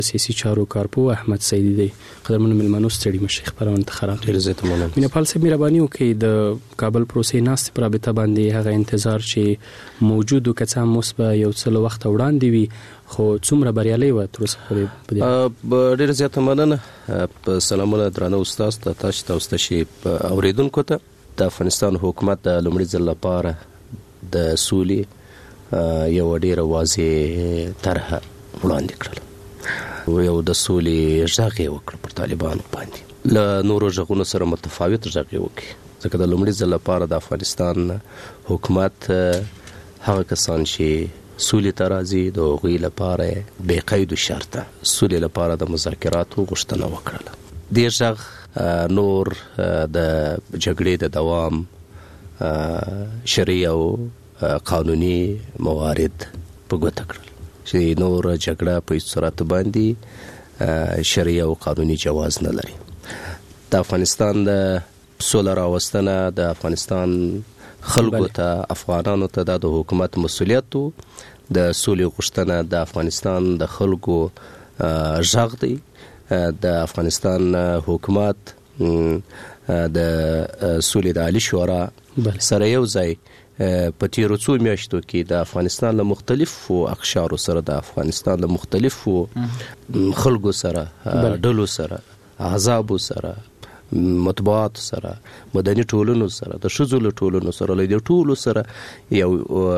سیاسي چارو کارپو احمد سیدی دی. قدرمنو ملمنو ستړي مشي خبرونه خراب ډیر زیات مننه. مینپال صاحب مهرباني وکړئ د کابل پروسې ناست پر رابطه باندې هغه انتظار چې موجود و کڅه مثبت یو څل وخت وړاندې وي خو څومره بریالي و تر اوسه پورې. ډیر زیات مننه. سلامونه درنو استاد تاسو چې اوریدونکو ته د افغانستان حکومت د لومړي ځل لپاره د سولې یو ډیر واضح طرح وړاندې کړل. یو د سولې ژغ یې وکړ پر طالبانو باندې له نورو ژغونو سره متفاوت ژغ یې وکړ ځکه د لومړي ځل لپاره د افغانستان حکومت هغه کسان چې سولې ته راځي د هغوی لپاره بې قید شرطه سولې لپاره د مذاکراتو غوښتنه وکړله. دې ژغ نور د جګړې د دوام شرعي او قانوني موارد په ګوته کړل چې نور جګړه په هیڅ صورت باندې شرعي او قانوني جواز نه لري. د افغانستان د سوله راوستنه د افغانستان خلکو ته افغانانو ته د حکومت مسؤلیت د سولې غوښتنه د افغانستان د خلکو ژغ دی. د افغانستان حکومت د سولې د عالی شورا سره یو ځای په تیرو څو میاشتو کې د افغانستان له مختلفو اقشارو سره د افغانستان له مختلفو خلکو سره ډلو سره احزابو سره مطبوعات سره مدني ټولنو سره د ښځو له ټولنو سره له دې ټولو سره یو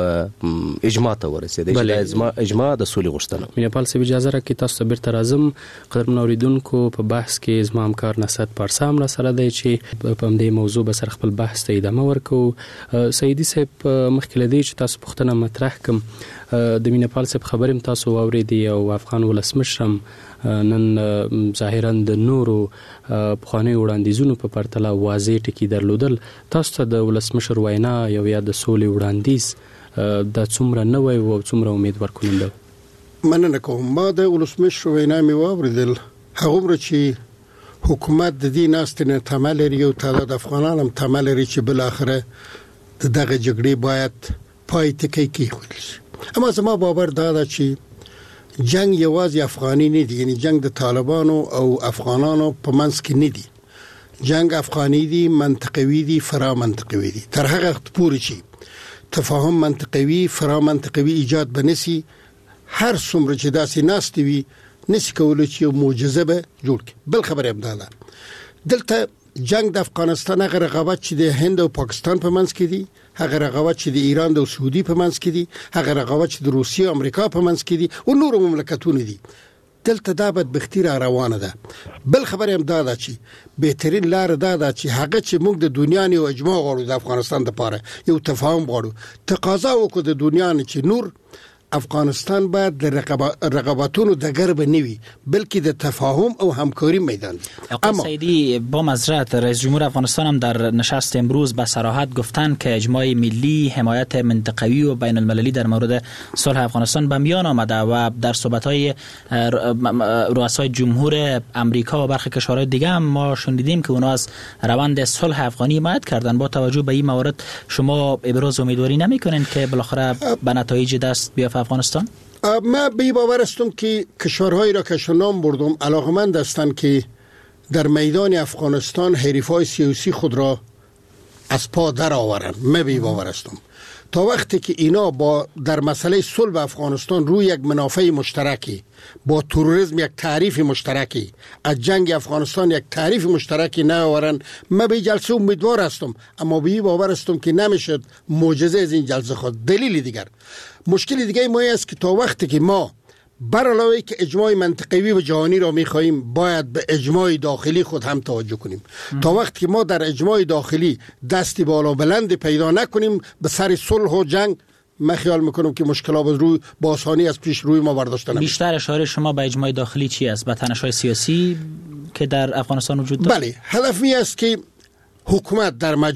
اجماع ته ورسېدی چې اجماع د سولې غوښتنه. مینپال صاحب اجازه راکړئ تاسو ته بیرته راځم. قدرمنو اوریدونکو په بحث کې زما همکار نصرت پارسام را سره دی چې په همدې موضوع به سره خپل بحث ته ادامه ورکوو. سیدي صاحب مخکې له دې چې تاسو پوښتنه مطرح کړم د مینپال صاحب خبرې هم تاسو واورېدې او افغان ولسمشر هم نن ظاهرا د نورو پخوانیو وړاندیزونو په پرتله واضح ټکي درلودل. تاسو ته د ولسمشر وینا یو یا د سولې وړاندیز د څومره نوی او څومره امید ورکوونکی؟ مننه کوم. ما د ولسمشر وینا مې واورېدل. هغومره چې حکومت د دې ناستې نه تمه لري او تعداد افغانان هم تمه لري چې بالاخره دغه جګړې باید پای ته کېښودل شي. اما زما باور دا ده چې جنگ یوازې افغاني نه دی، یعنی جنگ د طالبانو او افغانانو په منځ کې نه دی. جنگ افغاني دی، منطقوي دی، فرا منطقوي دی. تر هغه وخت پورې چې تفاهم منطقوي فرا منطقوي ایجاد بنسي، هر څومره چې داسې ناست وي نشي کولای چې یو معجزه به جوړ کړي. بل خبره هم ده دلته جنگ د افغانستان هغه رقابت چې د هند او پاکستان په منځ کې دی، هغه رقابت چې د ایران او سعودي په منځ کې دی، هغه رقابت چې د روسیې او امریکا په منځ کې دی او نورو مملکتونو دی. دلته دا بدبختی را روانه ده. بل خبره هم دا ده چې بهترین لار دا ده چې هغه چې موږ د دنیا نه اجماع غواړو د افغانستان لپاره یو تفاهم غواړو، تقاضا وکړو د دنیا نه چې نور افغانستان باید د رقابتونو د غرب نوي بلکه د تفاهم او همکاری میدان. اما سیدی با معذرت رئیس جمهور افغانستان هم در نشست امروز به صراحت گفتند که اجماع ملی حمایت منطقوی و بین المللی در مورد صلح افغانستان به میان آمده و در صحبت‌های رؤسای جمهور امریکا و برخی کشورهای دیگه هم ما شنیدیم که اونا از روند صلح افغانی حمایت کردن. با توجه به این موارد شما ابراز امیدواری نمی‌کنید که بالاخره به نتایج دست بیافته افغانستان؟ ما به باور هستم که کشورهایی را که نام بردم علاقمند هستند که در میدان افغانستان حریفای سیاسی خود را از پا در آورند. ما به باور هستم تا وقتی که اینا با در مسئله صلح افغانستان روی یک منافع مشترکی، با تروریسم یک تعریف مشترکی، از جنگ افغانستان یک تعریف مشترکی نیاورند، من به جلسه امیدوار هستم. اما به باور هستم که نمیشد معجزه از این جلسه خود. دلیل دیگر، مشکل دیگه ما است که تا وقتی که ما بر علاوه که اجماع منطقوی و جهانی را می‌خواهیم باید به اجماع داخلی خود هم توجه کنیم. تا وقتی که ما در اجماع داخلی دستی بالا بلند پیدا نکنیم به سر صلح و جنگ، من خیال میکنم که مشکلات روی با آسانی از پیش روی ما برداشته نمیشه. بیشتر اشاره شما به اجماع داخلی چی است؟ به تنش‌های سیاسی که در افغانستان وجود دارد؟ بله، هدف می است که حکومت در مجموع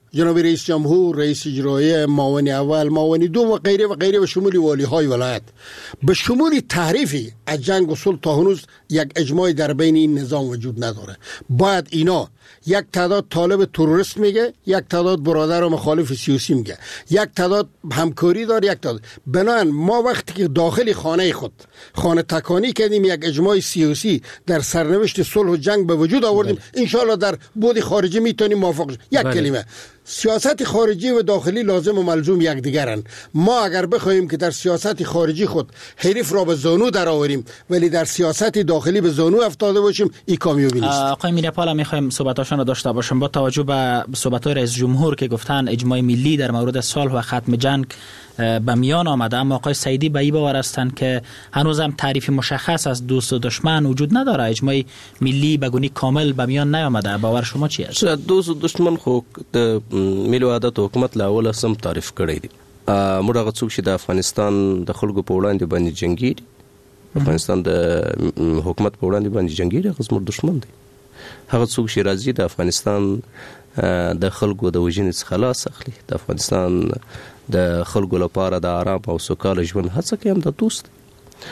جناب رئیس جمهور، رئیس اجرایی، معاون اول، معاون دوم و غیره و غیره و شمول والی های ولایت به شمول تحریفی از جنگ و صلح تا هنوز یک اجماع در بین این نظام وجود نداره. باید اینا یک تعداد طالب تروریست میگه، یک تعداد برادر و مخالف سیاسی میگه، یک تعداد همکاری داره، یک تعداد. بنابراین ما وقتی که داخل خانه خود خانه تکانی کردیم، یک اجماع سیاسی در سرنوشت صلح و جنگ به وجود آوردیم، انشالله در بود خارجی میتونیم موافق. یک کلمه، سیاست خارجی و داخلی لازم و ملزوم یکدیگرند. ما اگر بخوایم که در سیاست خارجی خود حریف را به زانو در آوریم ولی در سیاست داخلی به زانو افتاده باشیم، این کامیابی نیست. آقای میرپال، میخوایم صحبتاشون رو داشته باشیم با توجه به صحبت‌های رئیس جمهور که گفتن اجماع ملی در مورد صلح و ختم جنگ به میان آمده، اما آقای سعیدی به این باور هستند که هنوز هم تعریف مشخص از دوست و دشمن وجود نداره، اجماع ملی به گونی کامل به میان نیامده. باور شما چی است؟ دوست و دشمن خو د ملي وحدت حکومت لا اول سم تعریف کړی دي. موږ هغه څوک چې د افغانستان د خلکو په وړاندې باندې جنگي دي، افغانستان د حکومت په وړاندې باندې جنگي دي، هغه زموږ دشمن دي. هغه څوک چې راځي د افغانستان د خلکو د وژنې څخه خلاص اخلي، د افغانستان د خلکو لپاره د آرام او سوکاله ژوند هڅه کوي، هم د دوست دي.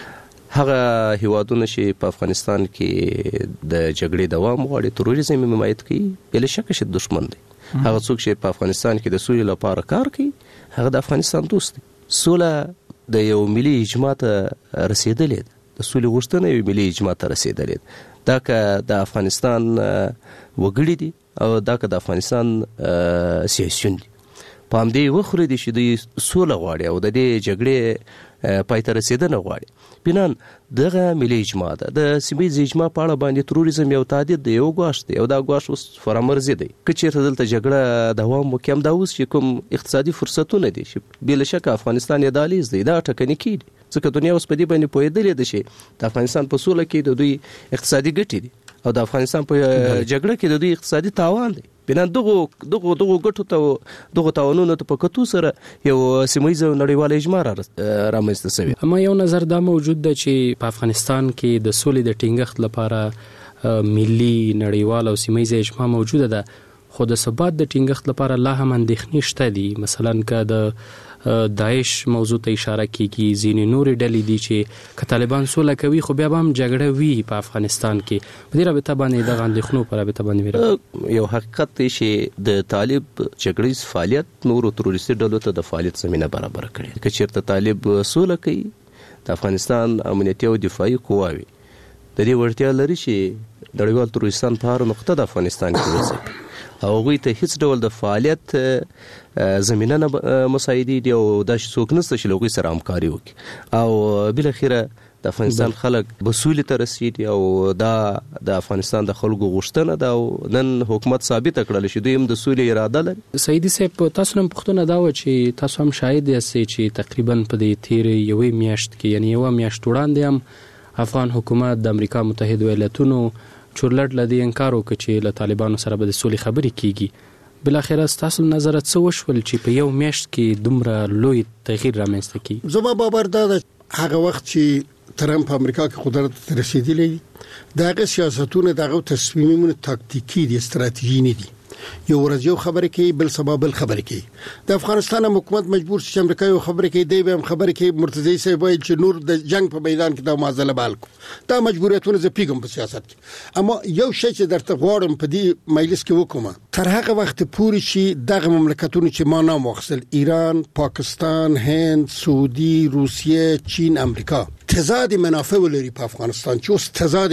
هغه هیوادونه چې په افغانستان کې د جګړې دوام غواړي، تروریزم یې حمایت کوي، بل شک چې دشمن دي. هغه څوک چې په افغانستان کې د سولې لپاره کار کوي، هغه د افغانستان دوست دی. سوله د یو ملي اجماع ته رسیدلې ده، د سولې غوښتنه یو ملي اجماع ته رسیدلې ده. دا که د افغانستان وګړي دي او دا که د افغانستان سیاسیون دي، په همدې وخوري دي چې دوی سوله غواړي او د دې جګړې پای ته رسیدنه غواړي. بنان دغه ملي اجماع ده. د سیمه‌ییز اجماع په اړه باندې تروریزم یو تهدید دی، یو ګواښ دی، او دا ګواښ اوس فرامرزي دی. که چېرته دلته جګړه دوام وکړي، هم دا اوس چې کوم اقتصادي فرصتونه دي چې بې له شکه افغانستان یې دهلیز دی، دا ټکني کېږي، ځکه دنیا اوس په دې باندې پوهېدلې ده چې د افغانستان په سوله کې د دوی اقتصادي ګټې دي او د افغانستان په جګړه کې د دوی اقتصادي تاوان دی. بنان دغه ګټو ته دغه تاوانونو ته په کتو سره یو سیمه‌ییز نړیواله اجماع رامنځته شوې. اما یو نظر دا موجود ده چې په افغانستان کې د سولې د ټینګښت لپاره ملي، نړیواله او سیمه‌ییز اجماع موجوده ده، خو د ثبات د ټینګښت لپاره لا هم اندېښنې شته دي. مثلا که د داعش موضوع ته اشاره کیږي، ځینې نورې ډلې دي چې که طالبان سوله کوي خو بیا به هم جګړه وي په افغانستان کې. په دې رابطه باندې دغه اندېښنو په رابطه باندې یو حقیقت دی چې د طالب جګړیز فعالیت نورو تروریستي ډلو ته د فعالیت زمینه برابر کړي. که چېرته طالب سوله کوي، د افغانستان امنیتي او دفاعي قواوې د دې وړتیا لري چې نړیوال تروریستان په هر نقطه د افغانستان کې وځي او هغوی ته هیڅ ډول د فعالیت زمینه نه مساعدېږي او داسې څوک نشته چې له هغوی سره همکاري وکړي او بالاخره د افغانستان خلک به سولې ته رسېږي او دا د افغانستان د خلکو غوښتنه ده او نن حکومت ثابته کړله چې دوی هم د سولې اراده لري. سعیدي صاحب، تاسو هم پوښتنه دا وه چې تاسو هم شاهد یاستئ چې تقریبا په دې تېرې یوې میاشت کې، یعنې یوه میاشت وړاندې هم افغان حکومت د امریکا متحده ایالتونو چورلټ له دې انکار وکړ چې له طالبانو سره به د سولې خبرې کیږي. بالاخره ستاسو نظر څه وشول چې په یو میاشت کې دومره لوی تغییر رامنځته کیږي؟ زما باور دا ده هغه وخت چې ترامپ امریکا کې قدرت ته رسیدلی، دغه سیاستونه دغه تصمیمونه تاکتیکی دي، استراتیژي نه دي. یو ورځ یو خبره کوي، بل سبا بل خبره کوي. د افغانستان حکومت مجبور چې امریکا یو خبره کوي، دی به هم خبره کوي. مرتضی صاحب وایي چې نور د جنگ په میدان کې دا معضله بال کو. دا مجبوریتونه زه پیګم په سیاست کې. اما یو شی چې درته غواړم په دې مجلس کې وکوم، تر هغه وخت پورې چې دغه مملکتونه چې ما نام واخیستل، ایران، پاکستان، هند، سعودي، روسیه، چین، امریکا، تضاد منافع ولري په افغانستان چې اوس تضاد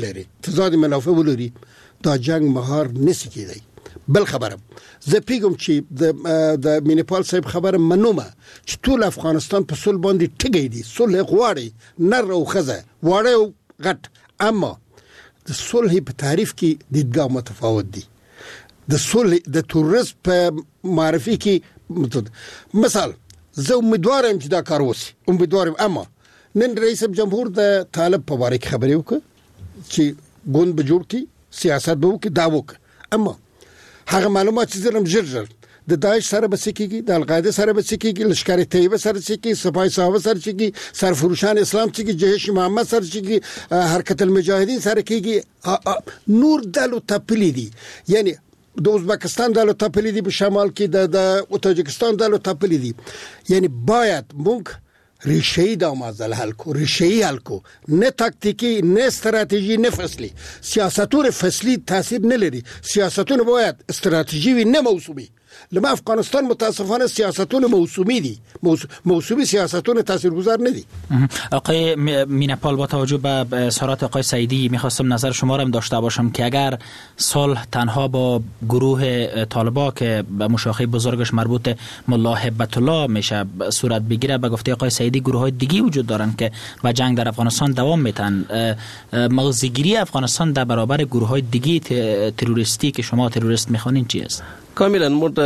منافع ولري، دا جنگ مهار نسی کېدی. بل خبره زه پیګم چې د مینیپال صاحب خبره منومه چې ټول افغانستان په صلح باندې ټګی دي، صلح غواړي، نر او ښځه، واړه او غټ، اما د صلح په تعریف کې دیدګاه متفاوت دي. د صلح د تروریسم په معرفي کې مثال زه امیدوارم چې دا کار وشي، اما نن رئیس جمهور د طالب په باره کې خبرې وکړه چې ګوند به جوړ کړي، سیاست به وکړي، دا وکړه، اما هغه معلومات چې زرم ژر د داعش سره به سکیږي، د القاعده سره به سکیږي، لشکر طیبه سره سکیږي، سپاه صحابه سره سکیږي، سرفروشان اسلام سکیږي، جيش محمد سره سکیږي، حرکت المجاهدین سره کیږي، نور دلو تپلی دي. یعنی د ازبکستان دالو تپلی دي، په شمال کې د تاجکستان دالو تپلی دي. یعنی باید مونږ ریشه‌ای دا مسئله حل کو، ریشه‌ای حل کو، نه تاکتیکی، نه استراتژی، نه فصلی. سیاستون فصلی تاثیر نلري، سیاستون باید استراتژی و نه موسومی. لما افغانستان متاسفانه سیاستون موسومی دي، موسومی سیاستون تاثیرگذار ندی. آقای مینپال، با توجه به اظهارات آقای سعیدی میخواستم نظر شما را هم داشته باشم که اگر صلح تنها با گروه طالبان که به مشاخه بزرگش مربوط ملا هبت الله میشه صورت بگیره، به گفته آقای سعیدی گروه های دیگی وجود دارن که و جنگ در افغانستان دوام میتن. موضع‌گیری افغانستان در برابر گروه های دیگی تروریستی که شما تروریست میخوانین چی است؟ کاملا مرد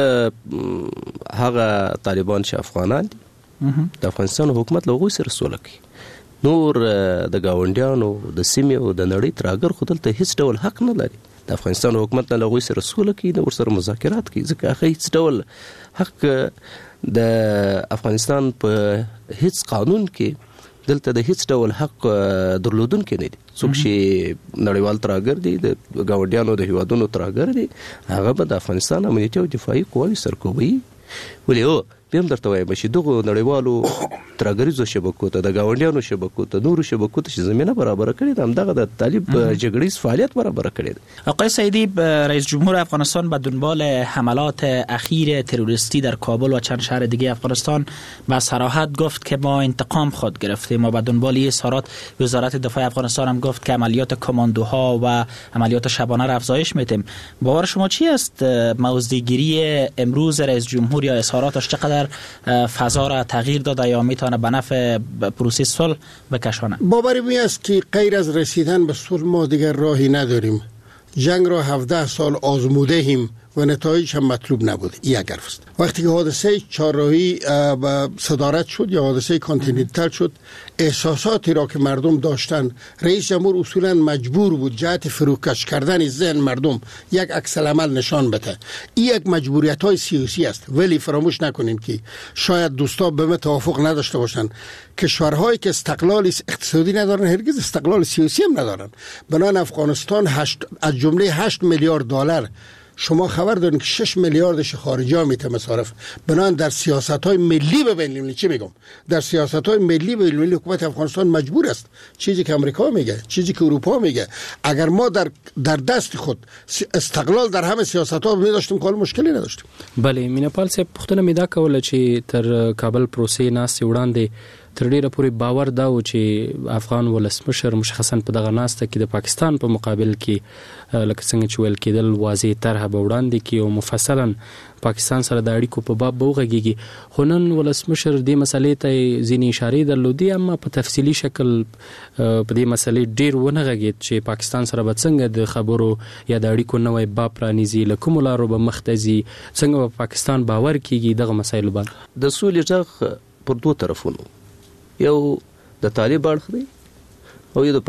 هغه طالبان چې افغانان دي د افغانستان حکومت له هغوی سره سوله کوي. نور د ګاونډیانو د سیمې او د نړۍ ترهګر خو دلته هیڅ ډول حق نه لري. د افغانستان حکومت له هغوی سره سوله کوي، د ورسره مذاکرات کوي، ځکه هغه هیڅ ډول حق د افغانستان په هیڅ قانون کې دلته د هیڅ ډول حق درلودونکي نه دي. څوک چې نړیوال ترهګر دي، د ګاونډیانو د هیوادونو ترهګر دي، هغه به د افغانستان امنیتي او دفاعي قواوې سرکوبوي. ولې هو بیا هم درته وایم چې دغو نړیوالو ترهګریزو شبکو ته، د ګاونډیانو شبکو ته، نورو شبکو ته چې زمینه برابره کړې ده، همدغه د طالب جګړیز فعالیت برابره کړې ده. آقای سعیدی، رئیس جمهور افغانستان به دنبال حملات اخیر تروریستی در کابل و چند شهر دیگه افغانستان با صراحت گفت که ما انتقام خود گرفتیم و به دنبال این اظهارات وزارت دفاع افغانستان هم گفت که عملیات کماندوها و عملیات شبانه را افزایش میدیم. باور شما چی است موضع‌گیری امروز رئیس جمهور یا اظهاراتش چقدر فضا را تغییر داده یا میتونه به نفع پروسه صلح بکشانه؟ باوری می است که غیر از رسیدن به صلح ما دیگر راهی نداریم. جنگ را 17 سال آزموده ایم و نتایج هم مطلوب نبود. این یک حرف است. وقتی که حادثه چهارراهی صدارت شد یا حادثه کانتیننتال شد، احساساتی را که مردم داشتن، رئیس جمهور اصولا مجبور بود جهت فروکش کردن ذهن مردم یک عکس العمل نشان بده. این یک مجبوریت‌های سیاسی است. ولی فراموش نکنیم که شاید دوستا به ما توافق نداشته باشند، کشورهایی که استقلال اقتصادی ندارن هرگز استقلال سیاسی هم ندارن. بنابراین افغانستان از جمله 8 میلیارد دلار شما خبر دارین که 6 میلیاردش خارجی ها میته مصارف. بنابراین در سیاست‌های ملی به بین المللی چی میگم؟ در سیاست‌های ملی به بین المللی حکومت افغانستان مجبور است، چیزی که امریکا میگه، چیزی که اروپا میگه. اگر ما در دست خود استقلال در همه سیاست‌ها می‌داشتیم کار مشکلی نداشتیم. بله، مینپال صاحب پښتنه میدا کوله چې تر کابل پروسې ناس وړاندې تر ډیره پورې باور دا و چې افغان ولسمشر مشخصا په دغه ناسته کې د پاکستان په مقابل کې لکه څنګه چې ویل کېدل واضح طرحه به وړاندې کړي او مفصلا پاکستان سره د اړیکو په باب به وغږیږي. خو نن ولسمشر دې مسلې ته ځینې اشارې درلودې، اما په تفصیلي شکل په دې مسلې ډیر ونه غږېد چې پاکستان سره به څنګه د خبرو یا د اړیکو نوې باب پرانیزي، له کومو لارو به مخ ته ځي، څنګه به پاکستان باور کیږي دغه مسایلو باندې. د سولې غږ پر دوه طرفونو، یو د طالب اړخ دی او یو د